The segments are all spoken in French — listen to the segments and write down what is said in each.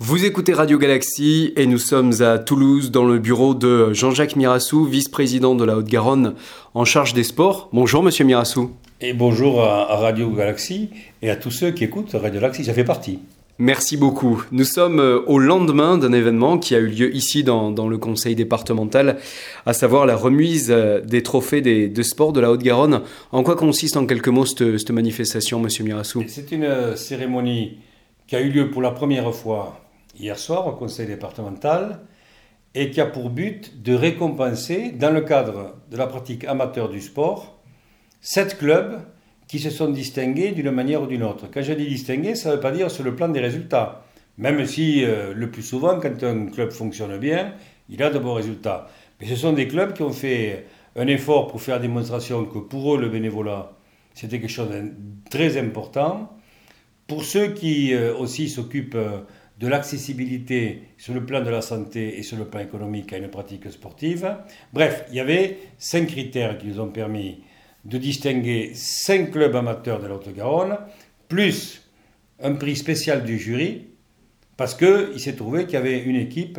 Vous écoutez Radio Galaxie et nous sommes à Toulouse dans le bureau de Jean-Jacques Mirassou, vice-président de la Haute-Garonne en charge des sports. Bonjour Monsieur Mirassou. Et bonjour à Radio Galaxie et à tous ceux qui écoutent Radio Galaxie, ça fait partie. Merci beaucoup. Nous sommes au lendemain d'un événement qui a eu lieu ici dans le conseil départemental, à savoir la remise des trophées de sport de la Haute-Garonne. En quoi consiste en quelques mots cette manifestation, Monsieur Mirassou ? C'est une cérémonie qui a eu lieu pour la première fois hier soir au conseil départemental et qui a pour but de récompenser, dans le cadre de la pratique amateur du sport, 7 clubs qui se sont distingués d'une manière ou d'une autre. Quand je dis distingués, ça ne veut pas dire sur le plan des résultats, même si le plus souvent, quand un club fonctionne bien, il a de bons résultats. Mais ce sont des clubs qui ont fait un effort pour faire démonstration que pour eux, le bénévolat, c'était quelque chose de très important. Pour ceux qui aussi s'occupent de l'accessibilité sur le plan de la santé et sur le plan économique à une pratique sportive. Bref, il y avait 5 critères qui nous ont permis de distinguer 5 clubs amateurs de la Haute-Garonne, plus un prix spécial du jury, parce qu'il s'est trouvé qu'il y avait une équipe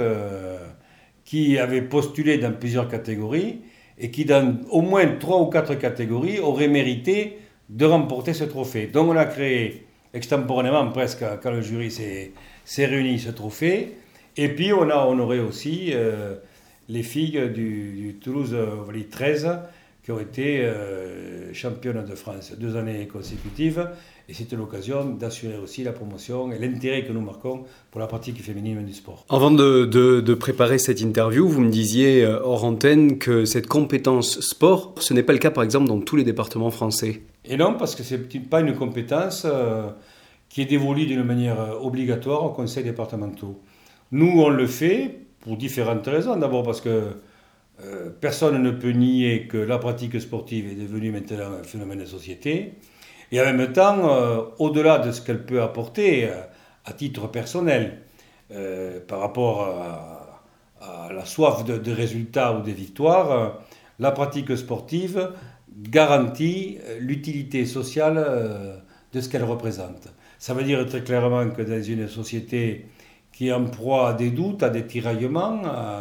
qui avait postulé dans plusieurs catégories et qui, dans au moins 3 ou 4 catégories, aurait mérité de remporter ce trophée. Donc on a créé extemporanément, presque, quand le jury s'est réuni, ce trophée. Et puis on a honoré aussi les filles du Toulouse Volley 13, qui ont été championnes de France 2 années consécutives. Et c'était l'occasion d'assurer aussi la promotion et l'intérêt que nous marquons pour la pratique féminine du sport. Avant de préparer cette interview, vous me disiez hors antenne que cette compétence sport, ce n'est pas le cas par exemple dans tous les départements français. Et non, parce que ce n'est pas une compétence qui est dévolue d'une manière obligatoire aux conseils départementaux. Nous, on le fait pour différentes raisons. D'abord parce que personne ne peut nier que la pratique sportive est devenue maintenant un phénomène de société. Et en même temps, au-delà de ce qu'elle peut apporter à titre personnel, par rapport à la soif de résultats ou de victoires, la pratique sportive garantit l'utilité sociale de ce qu'elle représente. Ça veut dire très clairement que dans une société qui est en proie à des doutes, à des tiraillements,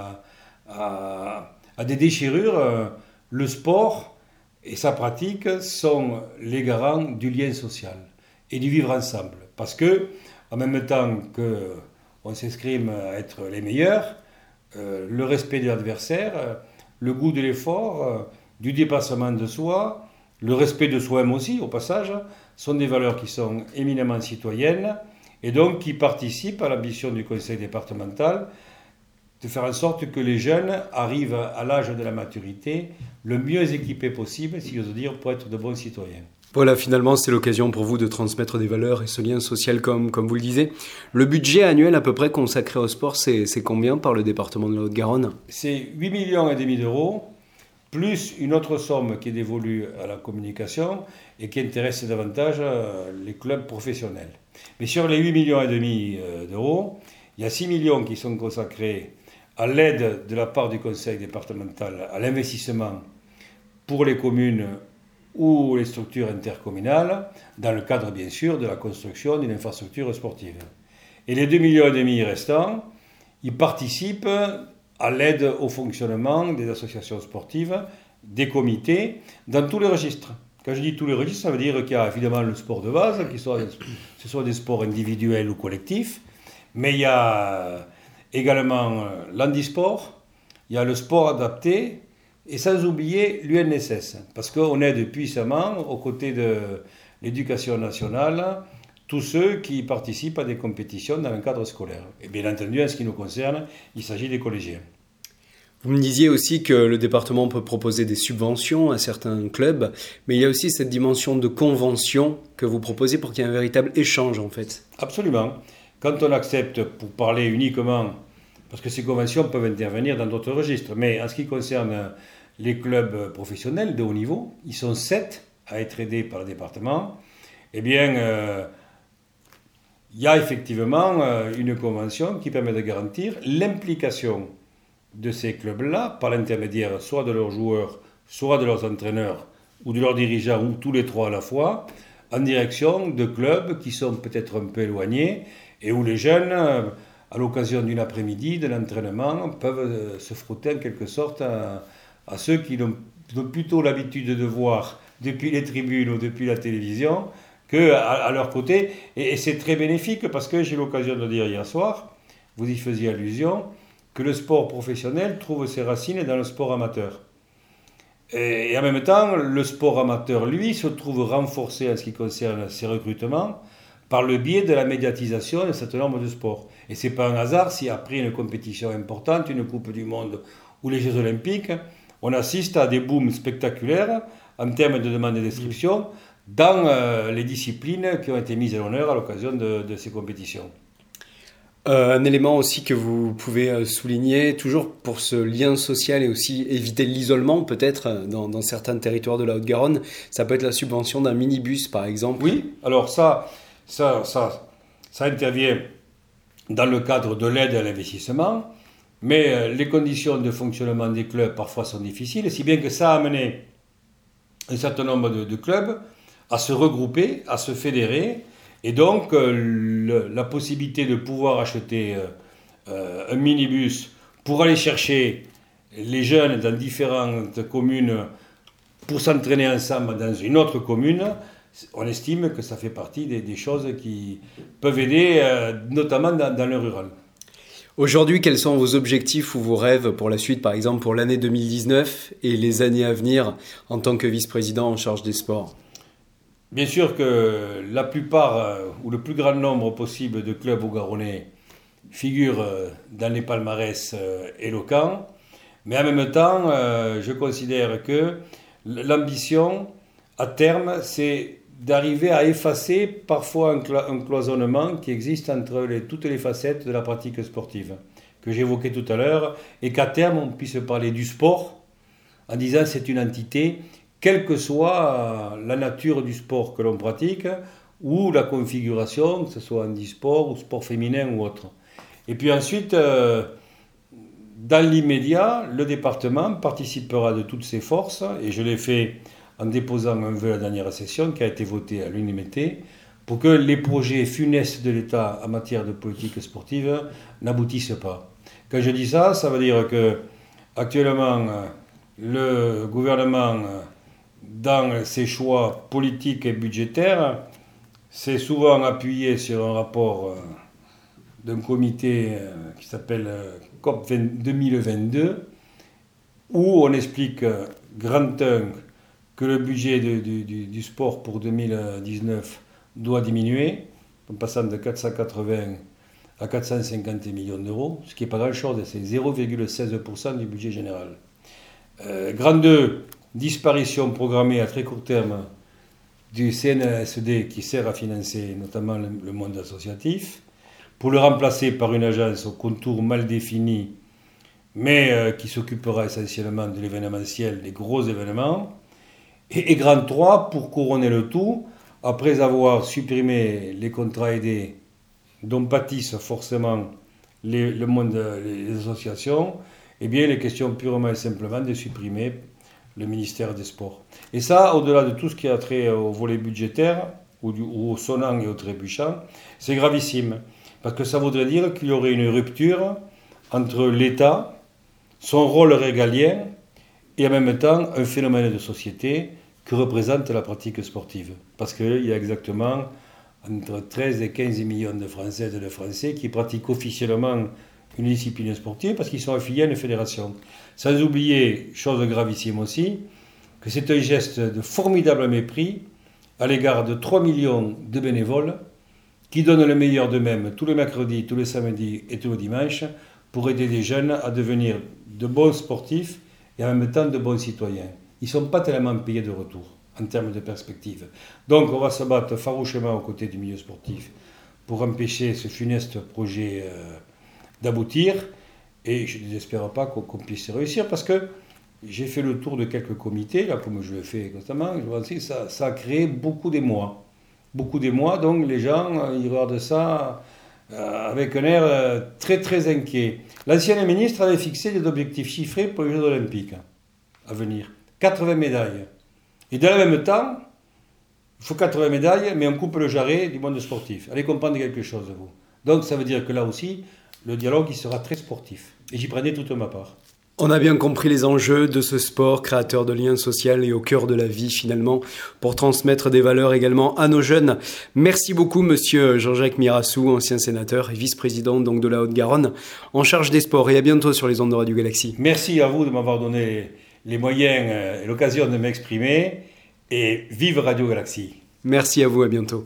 à des déchirures, le sport et sa pratique sont les garants du lien social et du vivre ensemble. Parce que, en même temps qu'on s'escrime à être les meilleurs, le respect de l'adversaire, le goût de l'effort, du dépassement de soi, le respect de soi-même aussi, au passage, sont des valeurs qui sont éminemment citoyennes et donc qui participent à l'ambition du conseil départemental de faire en sorte que les jeunes arrivent à l'âge de la maturité le mieux équipés possible, si j'ose dire, pour être de bons citoyens. Voilà, finalement, c'est l'occasion pour vous de transmettre des valeurs et ce lien social comme vous le disiez. Le budget annuel à peu près consacré au sport, c'est combien par le département de la Haute-Garonne ? C'est 8,5 millions d'euros, plus une autre somme qui est dévolue à la communication et qui intéresse davantage les clubs professionnels. Mais sur les 8,5 millions d'euros, il y a 6 millions qui sont consacrés à l'aide de la part du conseil départemental à l'investissement pour les communes ou les structures intercommunales, dans le cadre bien sûr de la construction d'une infrastructure sportive. Et les 2,5 millions restants, ils participent à l'aide au fonctionnement des associations sportives, des comités, dans tous les registres. Quand je dis tous les registres, ça veut dire qu'il y a évidemment le sport de base, que ce soit des sports individuels ou collectifs, mais il y a également l'handisport, il y a le sport adapté, et sans oublier l'UNSS, parce qu'on aide puissamment, aux côtés de l'éducation nationale, tous ceux qui participent à des compétitions dans le cadre scolaire. Et bien entendu, en ce qui nous concerne, il s'agit des collégiens. Vous me disiez aussi que le département peut proposer des subventions à certains clubs, mais il y a aussi cette dimension de convention que vous proposez pour qu'il y ait un véritable échange en fait. Absolument. Quand on accepte, pour parler uniquement, parce que ces conventions peuvent intervenir dans d'autres registres, mais en ce qui concerne les clubs professionnels de haut niveau, ils sont 7 à être aidés par le département, eh bien, il y a effectivement une convention qui permet de garantir l'implication de ces clubs-là, par l'intermédiaire soit de leurs joueurs, soit de leurs entraîneurs, ou de leurs dirigeants, ou tous les trois à la fois, en direction de clubs qui sont peut-être un peu éloignés, et où les jeunes à l'occasion d'une après-midi, de l'entraînement, peuvent se frotter en quelque sorte à ceux qui ont plutôt l'habitude de voir depuis les tribunes ou depuis la télévision qu'à leur côté. Et c'est très bénéfique parce que j'ai eu l'occasion de dire hier soir, vous y faisiez allusion, que le sport professionnel trouve ses racines dans le sport amateur. Et en même temps, le sport amateur, lui, se trouve renforcé en ce qui concerne ses recrutements par le biais de la médiatisation d'un certain nombre de sports. Et ce n'est pas un hasard si après une compétition importante, une Coupe du Monde ou les Jeux Olympiques, on assiste à des booms spectaculaires en termes de demande d'inscription dans les disciplines qui ont été mises à l'honneur à l'occasion de ces compétitions. Un élément aussi que vous pouvez souligner, toujours pour ce lien social et aussi éviter l'isolement peut-être dans certains territoires de la Haute-Garonne, ça peut être la subvention d'un minibus par exemple. Oui, alors ça intervient dans le cadre de l'aide à l'investissement, mais les conditions de fonctionnement des clubs parfois sont difficiles, si bien que ça a amené un certain nombre de clubs à se regrouper, à se fédérer. Et donc, la possibilité de pouvoir acheter un minibus pour aller chercher les jeunes dans différentes communes pour s'entraîner ensemble dans une autre commune, on estime que ça fait partie des choses qui peuvent aider, notamment dans le rural. Aujourd'hui, quels sont vos objectifs ou vos rêves pour la suite, par exemple pour l'année 2019 et les années à venir en tant que vice-président en charge des sports ? Bien sûr que la plupart ou le plus grand nombre possible de clubs haut-garonnais figurent dans les palmarès éloquents, mais en même temps, je considère que l'ambition, à terme, c'est d'arriver à effacer parfois un cloisonnement qui existe entre toutes les facettes de la pratique sportive, que j'évoquais tout à l'heure, et qu'à terme, on puisse parler du sport en disant que c'est une entité quelle que soit la nature du sport que l'on pratique, ou la configuration, que ce soit handisport ou sport féminin ou autre. Et puis ensuite, dans l'immédiat, le département participera de toutes ses forces, et je l'ai fait en déposant un vœu à la dernière session qui a été voté à l'unanimité, pour que les projets funestes de l'État en matière de politique sportive n'aboutissent pas. Quand je dis ça, ça veut dire que actuellement, le gouvernement, dans ses choix politiques et budgétaires, s'est souvent appuyé sur un rapport d'un comité qui s'appelle COP 2022, où on explique grand 1 que le budget du sport pour 2019 doit diminuer, en passant de 480 à 450 millions d'euros, ce qui n'est pas grand-chose, c'est 0,16% du budget général. Grand 2, disparition programmée à très court terme du CNASD qui sert à financer notamment le monde associatif, pour le remplacer par une agence au contour mal défini, mais qui s'occupera essentiellement de l'événementiel, des gros événements. Et Grand 3, pour couronner le tout, après avoir supprimé les contrats aidés dont pâtissent forcément le monde, les associations, eh bien, il est question purement et simplement de supprimer le ministère des Sports. Et ça, au-delà de tout ce qui a trait au volet budgétaire, ou au sonnant et au trébuchant, c'est gravissime. Parce que ça voudrait dire qu'il y aurait une rupture entre l'État, son rôle régalien, et en même temps un phénomène de société que représente la pratique sportive. Parce qu'il y a exactement entre 13 et 15 millions de Françaises et de Français qui pratiquent officiellement une discipline sportive parce qu'ils sont affiliés à une fédération. Sans oublier, chose gravissime aussi, que c'est un geste de formidable mépris à l'égard de 3 millions de bénévoles qui donnent le meilleur d'eux-mêmes tous les mercredis, tous les samedis et tous les dimanches pour aider des jeunes à devenir de bons sportifs et en même temps de bons citoyens. Ils ne sont pas tellement payés de retour en termes de perspective. Donc on va se battre farouchement aux côtés du milieu sportif pour empêcher ce funeste projet d'aboutir, et je ne désespère pas qu'on puisse réussir, parce que j'ai fait le tour de quelques comités, là, comme je le fais constamment, je pense que ça a créé beaucoup d'émoi. Beaucoup d'émoi, donc les gens, ils regardent ça avec un air très très inquiet. L'ancien ministre avait fixé des objectifs chiffrés pour les Jeux Olympiques à venir. 80 médailles. Et dans le même temps, il faut 80 médailles, mais on coupe le jarret du monde sportif. Allez comprendre quelque chose, vous. Donc ça veut dire que là aussi, le dialogue il sera très sportif. Et j'y prenais toute ma part. On a bien compris les enjeux de ce sport, créateur de liens sociaux et au cœur de la vie finalement, pour transmettre des valeurs également à nos jeunes. Merci beaucoup monsieur Jean-Jacques Mirassou, ancien sénateur et vice-président donc de la Haute-Garonne, en charge des sports, et à bientôt sur les ondes de Radio Galaxie. Merci à vous de m'avoir donné les moyens et l'occasion de m'exprimer, et vive Radio Galaxie. Merci à vous, à bientôt.